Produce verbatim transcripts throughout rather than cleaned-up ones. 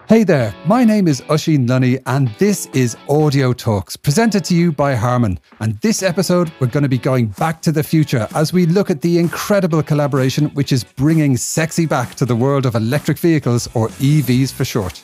Hey there, my name is Oisín Lunny and this is Audio Talks, presented to you by Harman. And this episode, we're going to be going back to the future as we look at the incredible collaboration which is bringing sexy back to the world of electric vehicles, or E Vs for short.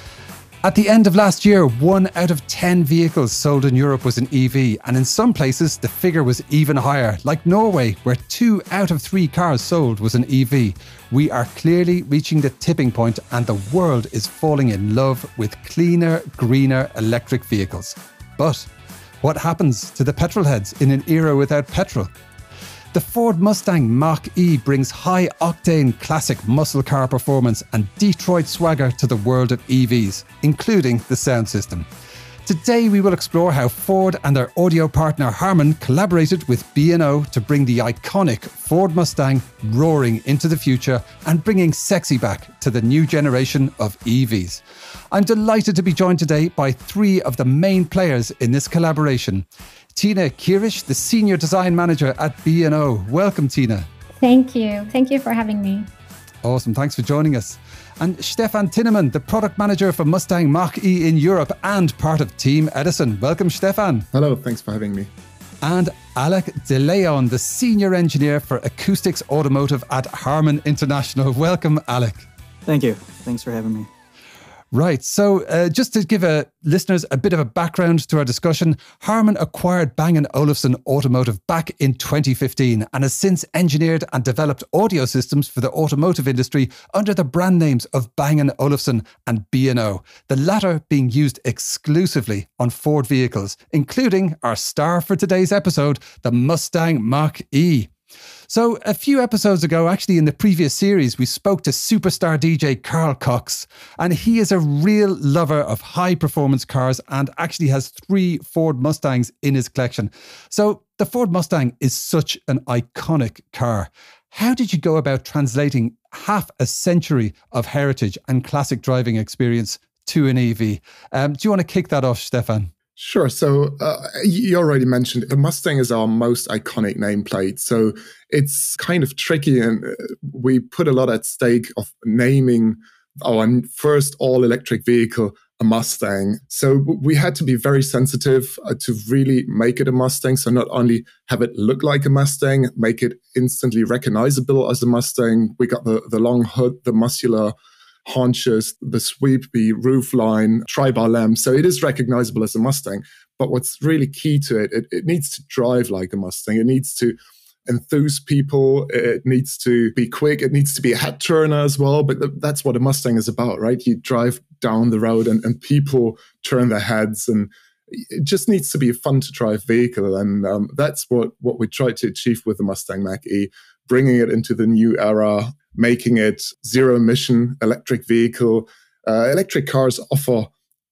At the end of last year, one out of ten vehicles sold in Europe was an E V, and in some places the figure was even higher, like Norway, where two out of three cars sold was an E V. We are clearly reaching the tipping point and the world is falling in love with cleaner, greener electric vehicles. But what happens to the petrol heads in an era without petrol? The Ford Mustang Mach-E brings high-octane classic muscle car performance and Detroit swagger to the world of E Vs, including the sound system. Today we will explore how Ford and their audio partner Harman collaborated with B and O to bring the iconic Ford Mustang roaring into the future and bringing sexy back to the new generation of E Vs. I'm delighted to be joined today by three of the main players in this collaboration. Tina Kirish, the Senior Design Manager at B and O. Welcome, Tina. Thank you. Thank you for having me. Awesome. Thanks for joining us. And Stefan Tinnemann, the Product Manager for Mustang Mach-E in Europe and part of Team Edison. Welcome, Stefan. Hello. Thanks for having me. And Alec De Leon, the Senior Engineer for Acoustics Automotive at Harman International. Welcome, Alec. Thank you. Thanks for having me. Right. So uh, just to give uh, listeners a bit of a background to our discussion, Harman acquired Bang and Olufsen Automotive back in twenty fifteen and has since engineered and developed audio systems for the automotive industry under the brand names of Bang and Olufsen and B and O, the latter being used exclusively on Ford vehicles, including our star for today's episode, the Mustang Mach-E. So a few episodes ago, actually in the previous series, we spoke to superstar D J Carl Cox, and he is a real lover of high performance cars and actually has three Ford Mustangs in his collection. So the Ford Mustang is such an iconic car. How did you go about translating half a century of heritage and classic driving experience to an E V? Um, do you want to kick that off, Stefan? Sure. So uh, you already mentioned the Mustang is our most iconic nameplate. So it's kind of tricky, and we put a lot at stake of naming our first all-electric vehicle a Mustang. So we had to be very sensitive uh, to really make it a Mustang. So not only have it look like a Mustang, make it instantly recognizable as a Mustang. We got the, the long hood, the muscular haunches, the sweepy roofline, tri-bar lamps. So it is recognizable as a Mustang. But what's really key to it, it, it needs to drive like a Mustang. It needs to enthuse people. It needs to be quick. It needs to be a head turner as well. But th- that's what a Mustang is about, right? You drive down the road and, and people turn their heads, and it just needs to be a fun to drive vehicle. And um, that's what, what we tried to achieve with the Mustang Mach-E, bringing it into the new era, making it zero emission electric vehicle. Uh, electric cars offer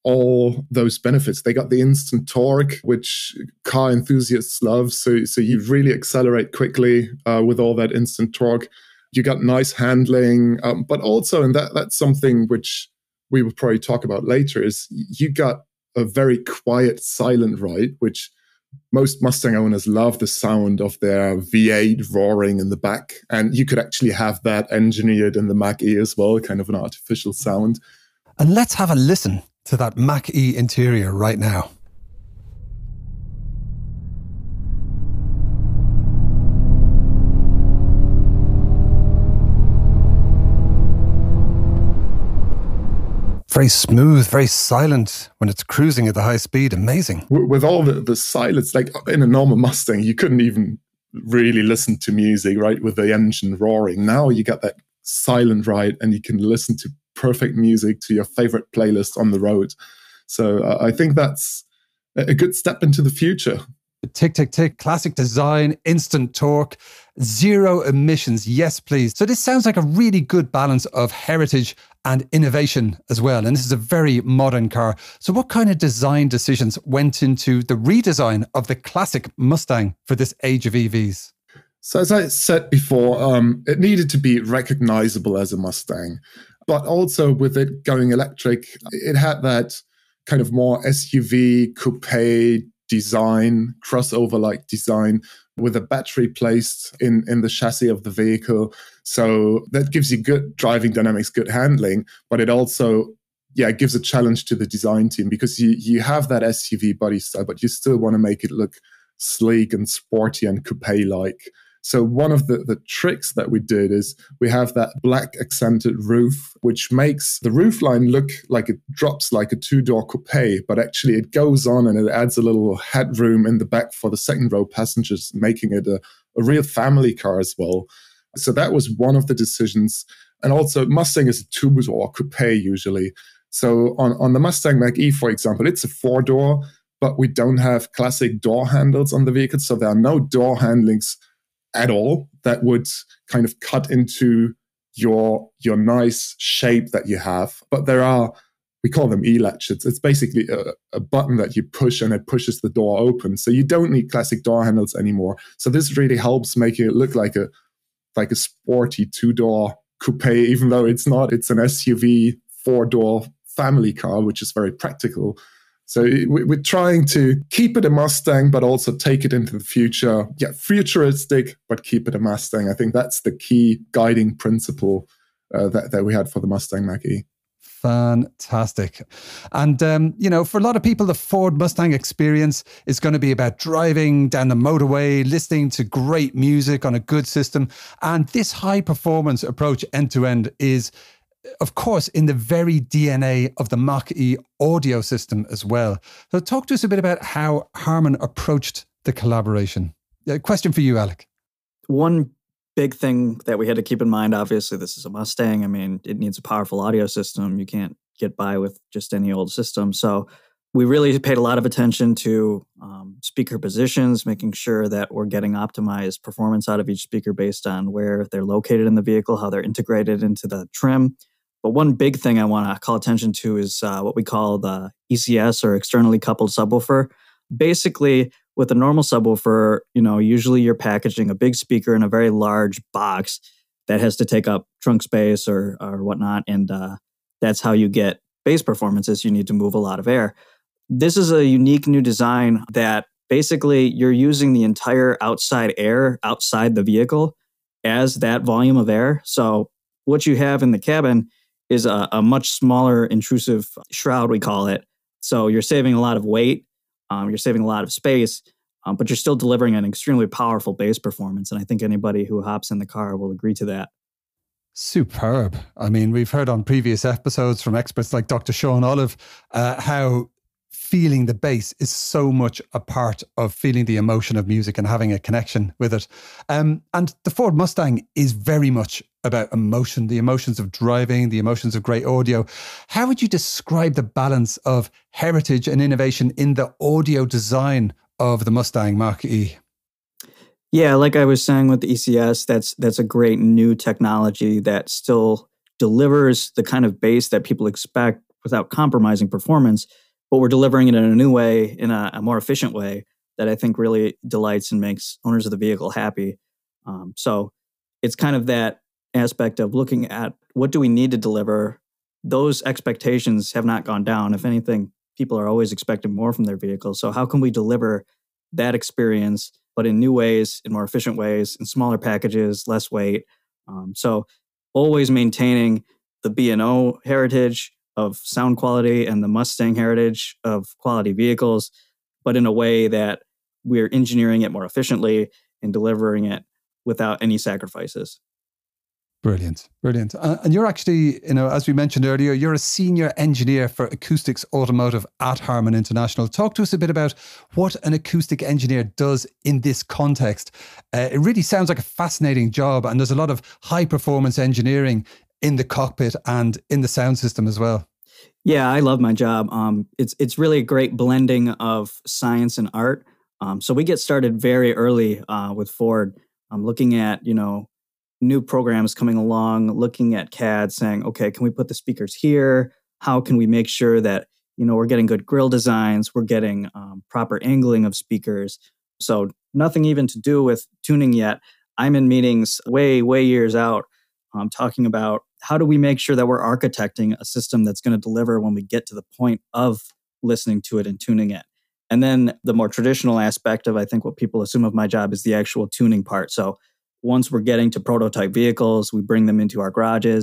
all those benefits. They got the instant torque, which car enthusiasts love. So, so you really accelerate quickly uh, with all that instant torque. You got nice handling, um, but also, and that that's something which we will probably talk about later, is you got a very quiet, silent ride, which most Mustang owners love the sound of their V eight roaring in the back. And you could actually have that engineered in the Mach-E as well, kind of an artificial sound. And let's have a listen to that Mach-E interior right now. Very smooth, very silent when it's cruising at the high speed. Amazing. With all the, the silence, like in a normal Mustang, you couldn't even really listen to music, right? With the engine roaring. Now you got that silent ride and you can listen to perfect music to your favorite playlist on the road. So uh, I think that's a good step into the future. Tick, tick, tick, classic design, instant torque, zero emissions. Yes, please. So this sounds like a really good balance of heritage and innovation as well. And this is a very modern car. So what kind of design decisions went into the redesign of the classic Mustang for this age of E Vs? So as I said before, um, it needed to be recognizable as a Mustang. But also with it going electric, it had that kind of more S U V, coupe design, crossover-like design with a battery placed in, in the chassis of the vehicle. So that gives you good driving dynamics, good handling, but it also yeah, it gives a challenge to the design team because you, you have that S U V body style, but you still want to make it look sleek and sporty and coupe-like. So one of the, the tricks that we did is we have that black accented roof, which makes the roofline look like it drops like a two-door coupe, but actually it goes on and it adds a little headroom in the back for the second row passengers, making it a, a real family car as well. So that was one of the decisions. And also Mustang is a two-door coupe usually. So on, on the Mustang Mach-E, for example, it's a four-door, but we don't have classic door handles on the vehicle. So there are no door handlings at all that would kind of cut into your your nice shape that you have. But there are, we call them e-latch. It's, it's basically a, a button that you push and it pushes the door open. So you don't need classic door handles anymore. So this really helps making it look like a like a sporty two-door coupe, even though it's not. It's an S U V four-door family car, which is very practical. So we're trying to keep it a Mustang, but also take it into the future. Yeah, futuristic, but keep it a Mustang. I think that's the key guiding principle uh, that, that we had for the Mustang Mach-E. Fantastic. And, um, you know, for a lot of people, the Ford Mustang experience is going to be about driving down the motorway, listening to great music on a good system. And this high performance approach end to end is, of course, in the very D N A of the Mach-E audio system as well. So talk to us a bit about how Harman approached the collaboration. A question for you, Alec. One big thing that we had to keep in mind, obviously, this is a Mustang. I mean, it needs a powerful audio system. You can't get by with just any old system. So we really paid a lot of attention to um, speaker positions, making sure that we're getting optimized performance out of each speaker based on where they're located in the vehicle, how they're integrated into the trim. But one big thing I want to call attention to is uh, what we call the E C S, or externally coupled subwoofer. Basically, with a normal subwoofer, you know, usually you're packaging a big speaker in a very large box that has to take up trunk space or or whatnot, and uh, that's how you get bass performances. You need to move a lot of air. This is a unique new design that basically you're using the entire outside air outside the vehicle as that volume of air. So what you have in the cabin is a, a much smaller intrusive shroud, we call it. So you're saving a lot of weight, um, you're saving a lot of space, um, but you're still delivering an extremely powerful bass performance. And I think anybody who hops in the car will agree to that. Superb. I mean, we've heard on previous episodes from experts like Doctor Sean Olive uh, how feeling the bass is so much a part of feeling the emotion of music and having a connection with it. Um, and the Ford Mustang is very much about emotion, the emotions of driving, the emotions of great audio. How would you describe the balance of heritage and innovation in the audio design of the Mustang Mach-E? Yeah, like I was saying with the E C S, that's that's a great new technology that still delivers the kind of bass that people expect without compromising performance, but we're delivering it in a new way, in a, a more efficient way that I think really delights and makes owners of the vehicle happy. Um, so it's kind of that aspect of looking at what do we need to deliver. Those expectations have not gone down. If anything, people are always expecting more from their vehicles. So how can we deliver that experience, but in new ways, in more efficient ways, in smaller packages, less weight? Um, so always maintaining the B and O heritage of sound quality and the Mustang heritage of quality vehicles, but in a way that we're engineering it more efficiently and delivering it without any sacrifices. Brilliant, brilliant. Uh, and you're actually, you know, as we mentioned earlier, you're a senior engineer for acoustics automotive at Harman International. Talk to us a bit about what an acoustic engineer does in this context. Uh, it really sounds like a fascinating job, and there's a lot of high performance engineering in the cockpit and in the sound system as well. Yeah, I love my job. Um, it's it's really a great blending of science and art. Um, so we get started very early uh, with Ford, um, looking at, you know, new programs coming along, looking at C A D, saying, okay, can we put the speakers here? How can we make sure that, you know, we're getting good grill designs, we're getting um, proper angling of speakers. So nothing even to do with tuning yet. I'm in meetings way, way years out, um, talking about how do we make sure that we're architecting a system that's going to deliver when we get to the point of listening to it and tuning it. And then the more traditional aspect of, I think, what people assume of my job is the actual tuning part. So once we're getting to prototype vehicles, we bring them into our garages.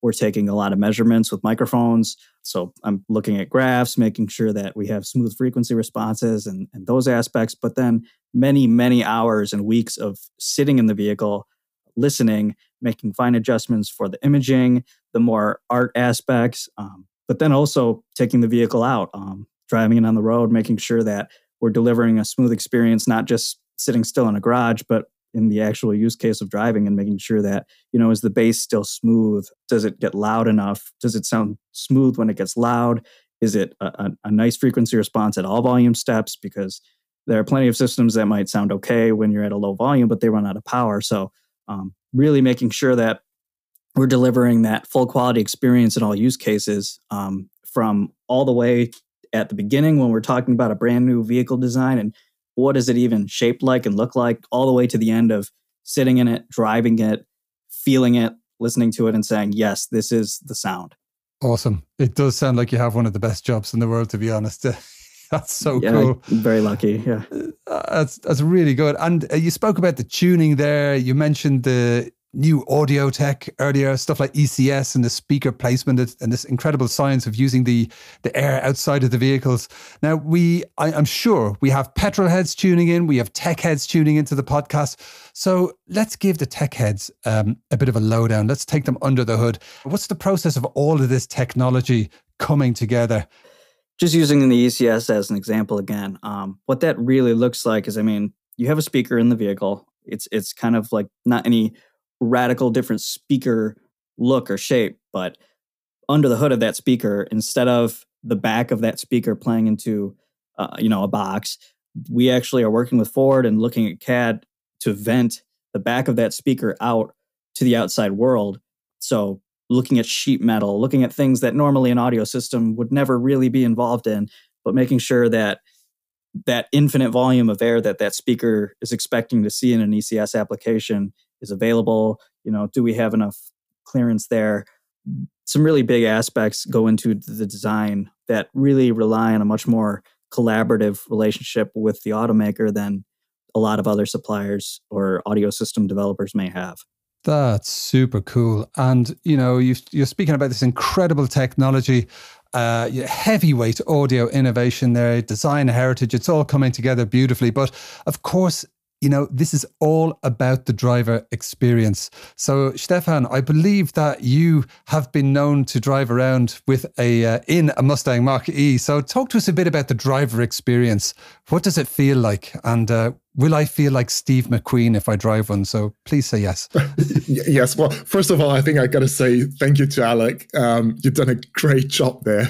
we're taking a lot of measurements with microphones. So I'm looking at graphs, making sure that we have smooth frequency responses and, and those aspects. But then many, many hours and weeks of sitting in the vehicle, listening, making fine adjustments for the imaging, the more art aspects, um, but then also taking the vehicle out, um, driving it on the road, making sure that we're delivering a smooth experience, not just sitting still in a garage, but in the actual use case of driving and making sure that, you know, is the bass still smooth? Does it get loud enough? Does it sound smooth when it gets loud? Is it a, a, a nice frequency response at all volume steps? Because there are plenty of systems that might sound okay when you're at a low volume, but they run out of power. So um, really making sure that we're delivering that full quality experience in all use cases, um, from all the way at the beginning when we're talking about a brand new vehicle design and what does it even shape like and look like, all the way to the end of sitting in it, driving it, feeling it, listening to it and saying, yes, this is the sound. Awesome. It does sound like you have one of the best jobs in the world, to be honest. That's so yeah, cool. I'm very lucky. Yeah. Uh, that's, that's really good. And uh, you spoke about the tuning there. You mentioned the new audio tech earlier, stuff like E C S and the speaker placement and this incredible science of using the, the air outside of the vehicles. Now, we, I, I'm sure we have petrol heads tuning in, we have tech heads tuning into the podcast. So let's give the tech heads um, a bit of a lowdown. Let's take them under the hood. What's the process of all of this technology coming together? Just using the E C S as an example again, um, what that really looks like is, I mean, you have a speaker in the vehicle. It's it's kind of like not any radical different speaker look or shape, but under the hood of that speaker, instead of the back of that speaker playing into uh, you know a box, we actually are working with Ford and looking at C A D to vent the back of that speaker out to the outside world. So looking at sheet metal, looking at things that normally an audio system would never really be involved in, but making sure that that infinite volume of air that that speaker is expecting to see in an E C S application is available. You know, do we have enough clearance there? Some really big aspects go into the design that really rely on a much more collaborative relationship with the automaker than a lot of other suppliers or audio system developers may have. That's super cool. And, you know, you, you're speaking about this incredible technology, uh, heavyweight audio innovation there, design heritage, it's all coming together beautifully. But of course, you know, this is all about the driver experience. So, Stefan, I believe that you have been known to drive around with a uh, in a Mustang Mach-E. So talk to us a bit about the driver experience. What does it feel like? And uh, will I feel like Steve McQueen if I drive one? So please say yes. Yes. Well, first of all, I think I got to say thank you to Alec. Um, you've done a great job there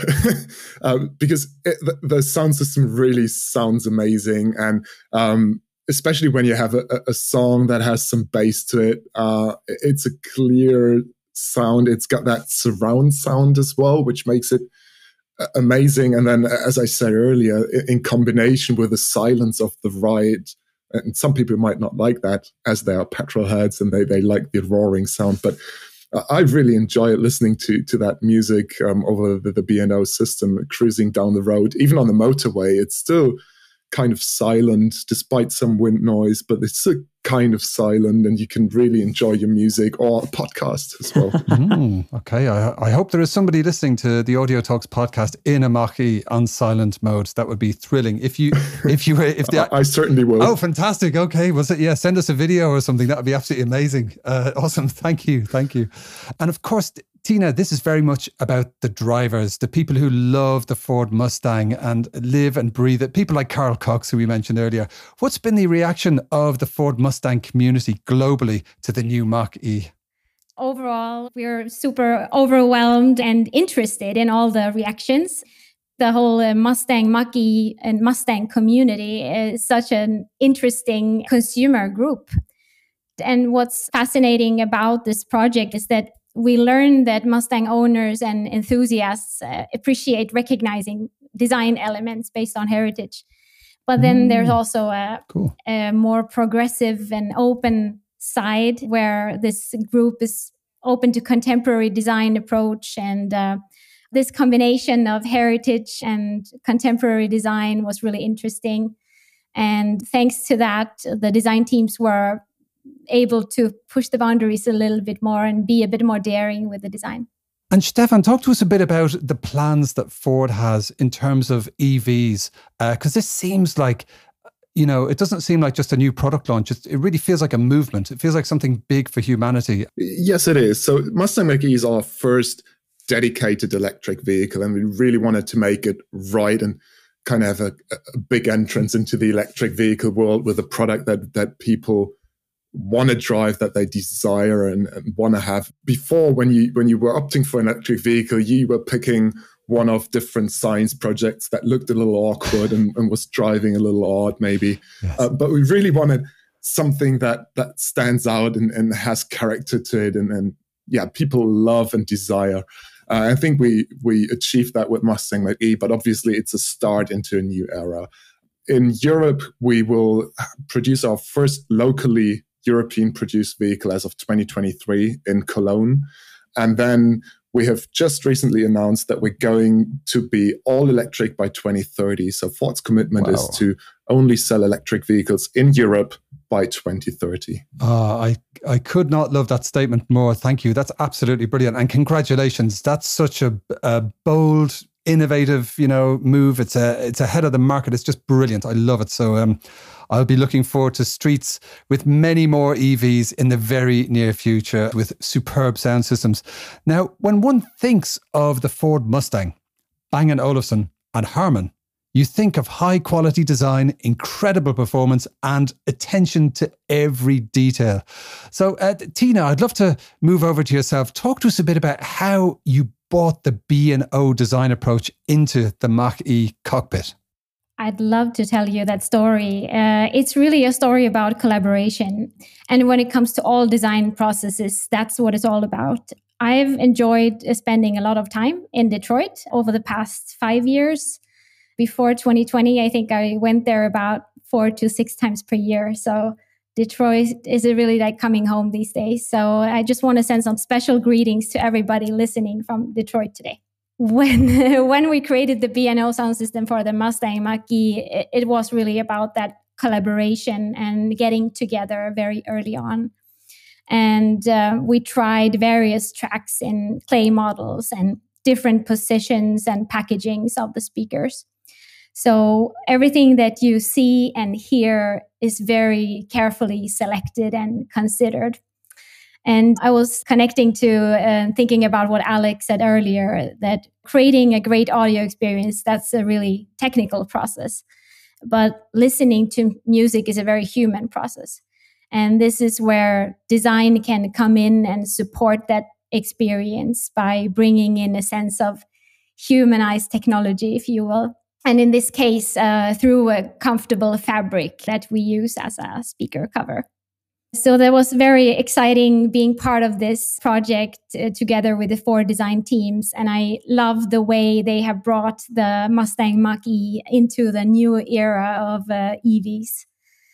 um, because it, the, the sound system really sounds amazing. And um, especially when you have a, a song that has some bass to it, uh, it's a clear sound. It's got that surround sound as well, which makes it amazing. And then, as I said earlier, in combination with the silence of the ride, and some people might not like that as they are petrol heads and they, they like the roaring sound, but I really enjoy listening to to that music um, over the, the B and O system, cruising down the road. Even on the motorway, it's still kind of silent despite some wind noise, but it's still kind of silent and you can really enjoy your music or a podcast as well. mm, okay, I, I hope there is somebody listening to the Audio Talks podcast in a Mach-E on silent mode. That would be thrilling. If you, if you, if the, I, I certainly will. Oh, fantastic. Okay, was it? Yeah, send us a video or something. That would be absolutely amazing. Uh, awesome. Thank you. Thank you. And of course, Tina, this is very much about the drivers, the people who love the Ford Mustang and live and breathe it. People like Carl Cox, who we mentioned earlier. What's been the reaction of the Ford Mustang community globally to the new Mach-E? Overall, we're super overwhelmed and interested in all the reactions. The whole uh, Mustang Mach-E and Mustang community is such an interesting consumer group. And what's fascinating about this project is that we learned that Mustang owners and enthusiasts uh, appreciate recognizing design elements based on heritage. But then mm. there's also a, cool. a more progressive and open side where this group is open to contemporary design approach. And uh, this combination of heritage and contemporary design was really interesting. And thanks to that, the design teams were able to push the boundaries a little bit more and be a bit more daring with the design. And Stefan, talk to us a bit about the plans that Ford has in terms of E Vs, because uh, this seems like, you know, it doesn't seem like just a new product launch. It, it really feels like a movement. It feels like something big for humanity. Yes, it is. So Mustang Mach-E is our first dedicated electric vehicle, and we really wanted to make it right and kind of have a, a big entrance into the electric vehicle world with a product that that people want to drive, that they desire and, and want to have. Before, when you when you were opting for an electric vehicle, you were picking one of different science projects that looked a little awkward and, and was driving a little odd, maybe. Yes. Uh, but we really wanted something that that stands out and, and has character to it, and, and yeah, people love and desire. Uh, I think we we achieved that with Mustang Mach-E, but obviously it's a start into a new era. In Europe, we will produce our first locally European-produced vehicle as of twenty twenty-three in Cologne. And then we have just recently announced that we're going to be all electric by twenty thirty. So Ford's commitment wow. is to only sell electric vehicles in Europe by twenty thirty. Oh, I, I could not love that statement more. Thank you. That's absolutely brilliant. And congratulations. That's such a, a bold, innovative, you know, move. It's a, it's ahead of the market. It's just brilliant. I love it. So um, I'll be looking forward to streets with many more E Vs in the very near future with superb sound systems. Now, when one thinks of the Ford Mustang, Bang and Olufsen and Harman, you think of high quality design, incredible performance, and attention to every detail. So, uh, Tina, I'd love to move over to yourself. Talk to us a bit about how you brought the B and O design approach into the Mach-E cockpit. I'd love to tell you that story. Uh, it's really a story about collaboration. And when it comes to all design processes, that's what it's all about. I've enjoyed spending a lot of time in Detroit over the past five years. Before twenty twenty, I think I went there about four to six times per year. So Detroit is really like coming home these days. So I just want to send some special greetings to everybody listening from Detroit today. When when we created the B and O sound system for the Mustang Mach-E, it, it was really about that collaboration and getting together very early on. And uh, we tried various tracks in clay models and different positions and packagings of the speakers. So everything that you see and hear is very carefully selected and considered. And I was connecting to uh, thinking about what Alex said earlier, that creating a great audio experience, that's a really technical process. But listening to music is a very human process. And this is where design can come in and support that experience by bringing in a sense of humanized technology, if you will. And in this case, uh, through a comfortable fabric that we use as a speaker cover. So that was very exciting being part of this project uh, together with the Ford design teams. And I love the way they have brought the Mustang Mach-E into the new era of uh, E Vs.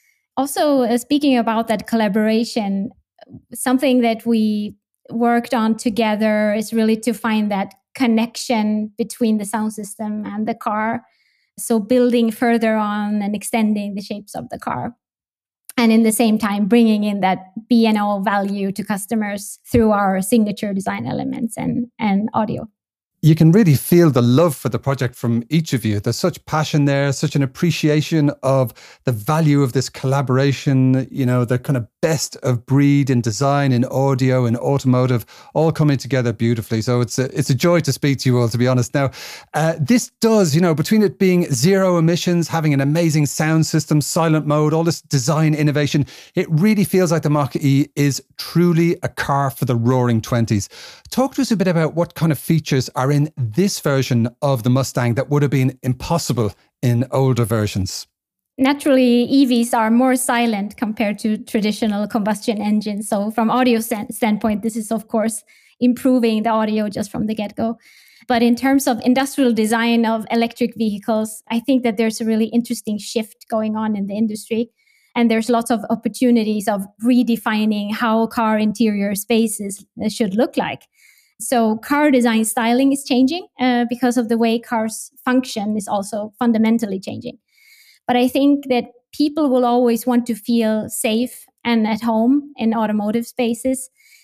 Also, uh, speaking about that collaboration, something that we worked on together is really to find that connection between the sound system and the car. So building further on and extending the shapes of the car. And in the same time, bringing in that B and O value to customers through our signature design elements and, and audio. You can really feel the love for the project from each of you. There's such passion there, such an appreciation of the value of this collaboration, you know, the kind of best of breed in design, in audio, in automotive, all coming together beautifully. So it's a, it's a joy to speak to you all, to be honest. Now, uh, this does, you know, between it being zero emissions, having an amazing sound system, silent mode, all this design innovation, it really feels like the Mach-E is truly a car for the roaring twenties. Talk to us a bit about what kind of features are in this version of the Mustang that would have been impossible in older versions. Naturally, E Vs are more silent compared to traditional combustion engines. So from audio st- standpoint, this is, of course, improving the audio just from the get-go. But in terms of industrial design of electric vehicles, I think that there's a really interesting shift going on in the industry. And there's lots of opportunities of redefining how car interior spaces should look like. So car design styling is changing uh, because of the way cars function is also fundamentally changing. But I think that people will always want to feel safe and at home in automotive spaces.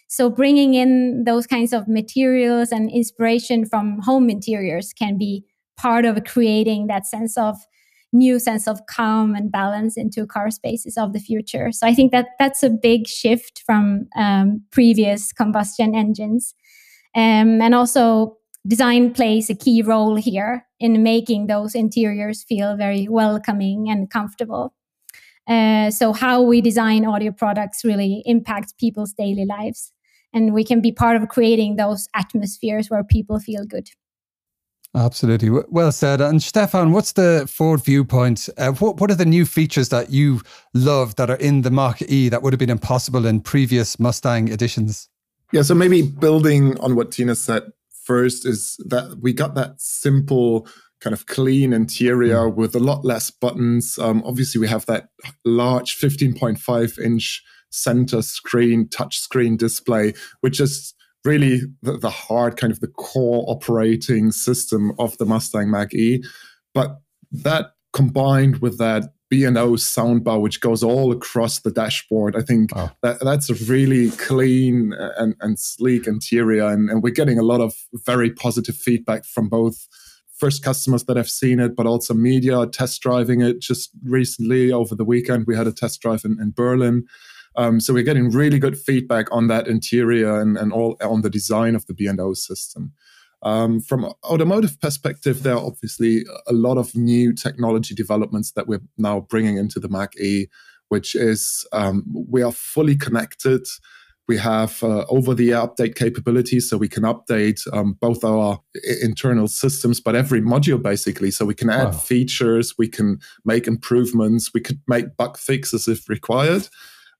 So bringing in those kinds of materials and inspiration from home interiors can be part of creating that sense of new sense of calm and balance into car spaces of the future. So I think that that's a big shift from um, previous combustion engines. Um, and also design plays a key role here in making those interiors feel very welcoming and comfortable. Uh, so how we design audio products really impacts people's daily lives. And we can be part of creating those atmospheres where people feel good. Absolutely. Well said. And Stefan, what's the Ford viewpoint? Uh, what, what are the new features that you love that are in the Mach-E that would have been impossible in previous Mustang editions? Yeah, so maybe building on what Tina said first is that we got that simple kind of clean interior mm. with a lot less buttons. Um, obviously, we have that large fifteen point five inch center screen, touch screen display, which is really the, the heart, kind of the core operating system of the Mustang Mach-E. But that combined with that B and O soundbar, which goes all across the dashboard, I think oh. that that's a really clean and, and sleek interior. And, and we're getting a lot of very positive feedback from both first customers that have seen it, but also media test driving it. Just recently over the weekend, we had a test drive in, in Berlin. Um, so we're getting really good feedback on that interior and, and all on the design of the B and O system. Um, from an automotive perspective, there are obviously a lot of new technology developments that we're now bringing into the Mach-E, which is um, we are fully connected. We have uh, over-the-air update capabilities, so we can update um, both our internal systems, but every module basically. So we can add wow. features, we can make improvements, we could make bug fixes if required.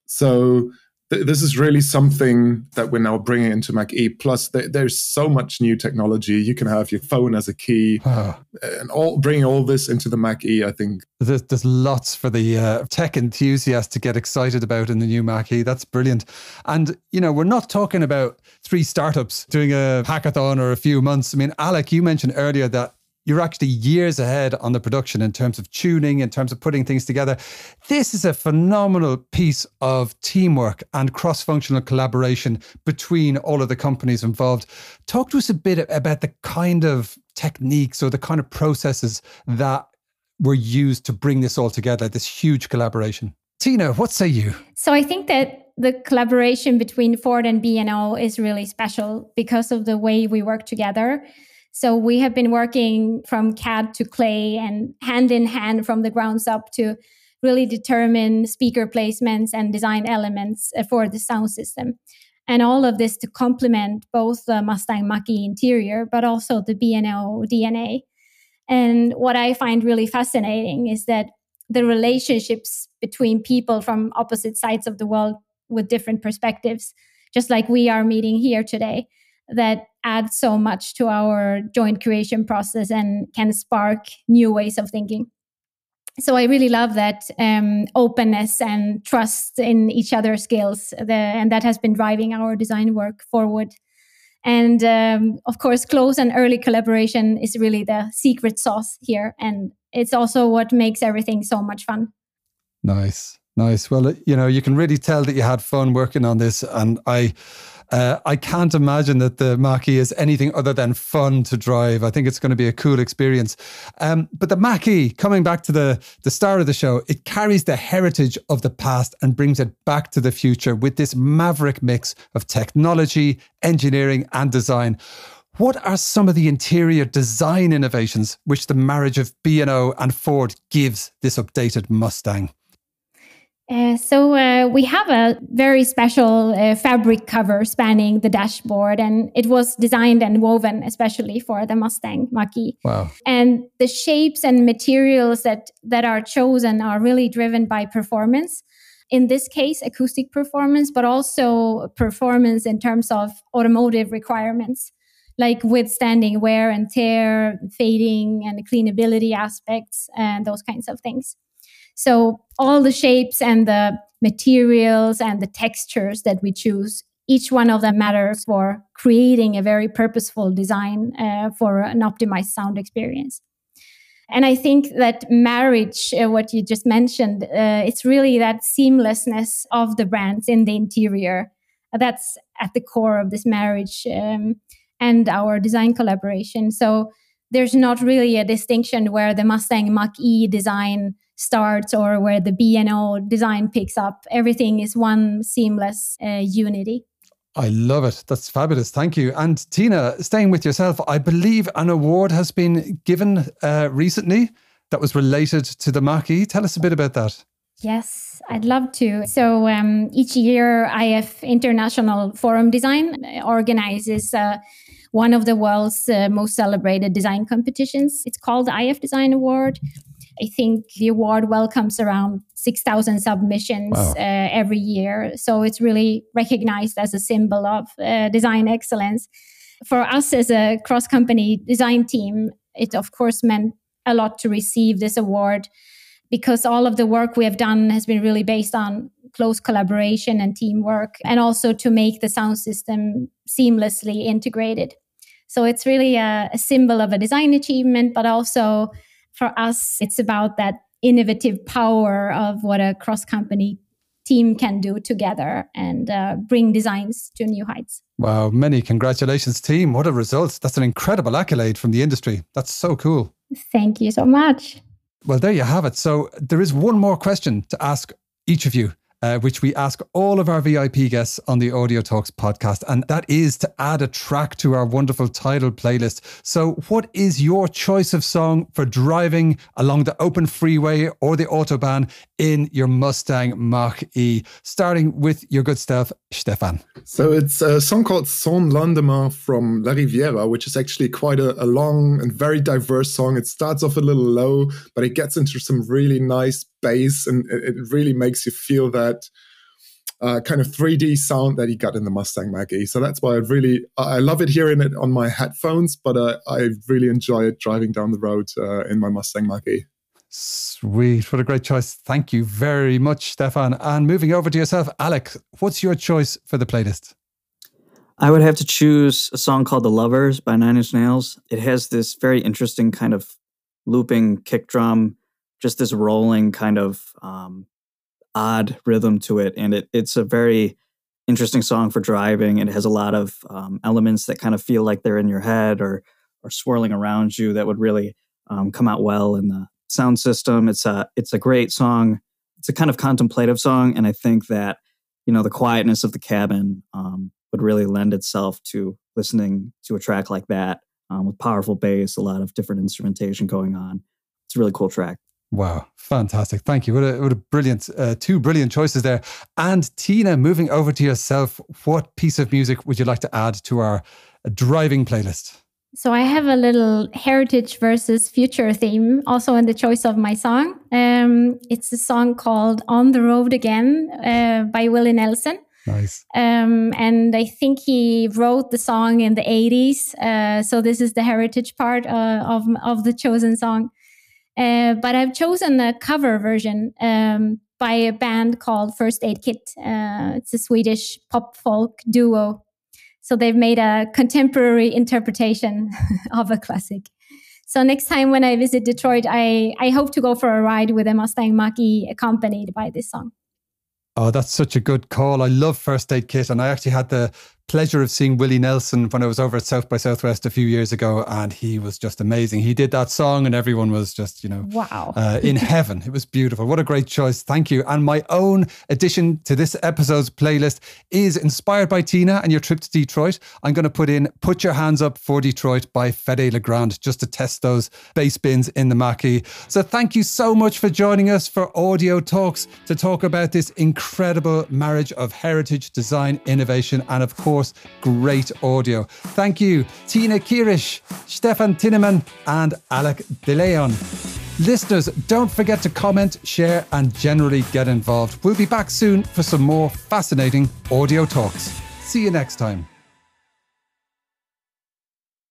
So th- this is really something that we're now bringing into Mach-E. Plus, th- there's so much new technology. You can have your phone as a key, wow. and all bringing all this into the Mach-E, I think. There's, there's lots for the uh, tech enthusiast to get excited about in the new Mach-E. That's brilliant. And, you know, we're not talking about three startups doing a hackathon or a few months. I mean, Alec, you mentioned earlier that you're actually years ahead on the production in terms of tuning, in terms of putting things together. This is a phenomenal piece of teamwork and cross-functional collaboration between all of the companies involved. Talk to us a bit about the kind of techniques or the kind of processes that were used to bring this all together, this huge collaboration. Tina, what say you? So I think that the collaboration between Ford and B and O is really special because of the way we work together. So we have been working from C A D to clay and hand in hand from the grounds up to really determine speaker placements and design elements for the sound system. And all of this to complement both the Mustang Mach-E interior, but also the B and O D N A. And what I find really fascinating is that the relationships between people from opposite sides of the world with different perspectives, just like we are meeting here today, that add so much to our joint creation process and can spark new ways of thinking. So I really love that um, openness and trust in each other's skills, the, and that has been driving our design work forward. And um, of course, close and early collaboration is really the secret sauce here. And it's also what makes everything so much fun. Nice, nice. Well, you know, you can really tell that you had fun working on this. And I... Uh, I can't imagine that the Mach-E is anything other than fun to drive. I think it's going to be a cool experience. Um, but the Mach-E, coming back to the, the start of the show, it carries the heritage of the past and brings it back to the future with this maverick mix of technology, engineering, and design. What are some of the interior design innovations which the marriage of B and O and Ford gives this updated Mustang? Uh, so uh, we have a very special uh, fabric cover spanning the dashboard, and it was designed and woven especially for the Mustang Mach-E. Wow. And the shapes and materials that, that are chosen are really driven by performance. In this case, acoustic performance, but also performance in terms of automotive requirements, like withstanding wear and tear, fading, and cleanability aspects, and those kinds of things. So all the shapes and the materials and the textures that we choose, each one of them matters for creating a very purposeful design uh, for an optimized sound experience. And I think that marriage, uh, what you just mentioned, uh, it's really that seamlessness of the brands in the interior That's at the core of this marriage um, and our design collaboration. So there's not really a distinction where the Mustang Mach-E design starts or where the B and O design picks up. Everything is one seamless uh, unity. I love it. That's fabulous. Thank you. And Tina, staying with yourself, I believe an award has been given uh, recently that was related to the Mach-E. Tell us a bit about that. Yes, I'd love to. So um, each year, I F International Forum Design organizes uh, one of the world's uh, most celebrated design competitions. It's called the I F Design Award. I think the award welcomes around six thousand submissions wow. uh, every year. So it's really recognized as a symbol of uh, design excellence. For us as a cross-company design team, it of course meant a lot to receive this award because all of the work we have done has been really based on close collaboration and teamwork, and also to make the sound system seamlessly integrated. So it's really a, a symbol of a design achievement, but also for us, it's about that innovative power of what a cross-company team can do together and uh, bring designs to new heights. Wow, many congratulations, team. What a result. That's an incredible accolade from the industry. That's so cool. Thank you so much. Well, there you have it. So there is one more question to ask each of you, uh, which we ask all of our V I P guests on the Audio Talks podcast, and that is to add a track to our wonderful title playlist. So what is your choice of song for driving along the open freeway or the Autobahn in your Mustang Mach-E? Starting with your good self, Stefan. So it's a song called Son Lendemain from La Riviera, which is actually quite a, a long and very diverse song. It starts off a little low, but it gets into some really nice bass, and it, it really makes you feel that uh, kind of three D sound that he got in the Mustang Mach-E. So that's why I really, I love it hearing it on my headphones, but uh, I really enjoy it driving down the road uh, in my Mustang Mach-E. Sweet. What a great choice. Thank you very much, Stefan. And moving over to yourself, Alec, what's your choice for the playlist? I would have to choose a song called The Lovers by Nine Inch Nails. It has this very interesting kind of looping kick drum, just this rolling kind of um, odd rhythm to it. And it, it's a very interesting song for driving. It has a lot of um, elements that kind of feel like they're in your head or, or swirling around you that would really um, come out well in the sound system. It's a, it's a great song. It's a kind of contemplative song. And I think that, you know, the quietness of the cabin um, would really lend itself to listening to a track like that um, with powerful bass, a lot of different instrumentation going on. It's a really cool track. Wow, fantastic. Thank you. What a, what a brilliant, uh, two brilliant choices there. And Tina, moving over to yourself, what piece of music would you like to add to our driving playlist? So I have a little heritage versus future theme also in the choice of my song. Um, it's a song called On the Road Again uh, by Willie Nelson. Nice. Um, and I think he wrote the song in the eighties. Uh, so this is the heritage part uh, of, of the chosen song. Uh, but I've chosen a cover version um, by a band called First Aid Kit. Uh, it's a Swedish pop folk duo. So they've made a contemporary interpretation of a classic. So next time when I visit Detroit, I, I hope to go for a ride with a Mustang Mach-E accompanied by this song. Oh, that's such a good call. I love First Aid Kit. And I actually had the pleasure of seeing Willie Nelson when I was over at South by Southwest a few years ago. And he was just amazing. He did that song and everyone was just, you know, wow, uh, in heaven. It was beautiful. What a great choice. Thank you. And my own addition to this episode's playlist is inspired by Tina and your trip to Detroit. I'm going to put in Put Your Hands Up for Detroit by Fede Legrand just to test those bass bins in the Mach-E. So thank you so much for joining us for Audio Talks to talk about this incredible marriage of heritage, design, innovation, and of course, great audio. Thank you, Tina Kirish, Stefan Tinnemann, and Alec DeLeon. Listeners, don't forget to comment, share, and generally get involved. We'll be back soon for some more fascinating Audio Talks. See you next time.